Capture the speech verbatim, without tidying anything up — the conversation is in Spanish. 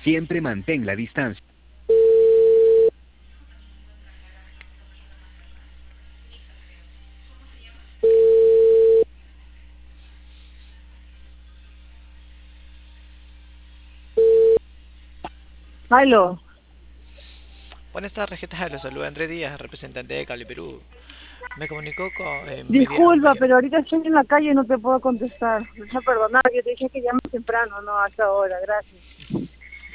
Siempre mantén la distancia. Aló, Buenas tardes, ¿qué tal? Los saluda Andrés Díaz, representante de Cable Perú. Me comunicó con... eh, me dieron, me disculpa, dieron- pero ahorita estoy en la calle y no te puedo contestar. Deja perdonar, yo te dije que llames temprano, no hasta ahora, gracias.